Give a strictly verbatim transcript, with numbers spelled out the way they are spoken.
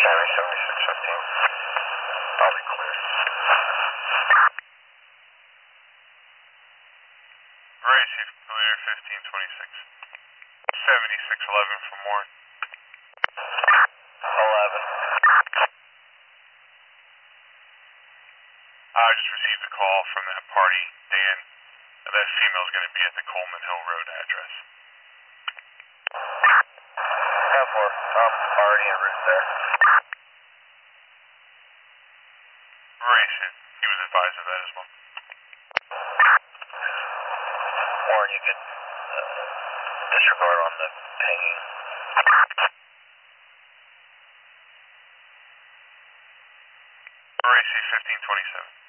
County seventy-six fifteen. I'll be clear. Racy, clear fifteen twenty-six. seventy-six eleven for more. eleven. I just received a call from that party, Dan. That female's going to be at the Coleman Hill Road address. ten four. I'm already en route there. Racy, he was advised of that as well. Or you could uh, disregard on the pinging. Racy fifteen twenty-seven.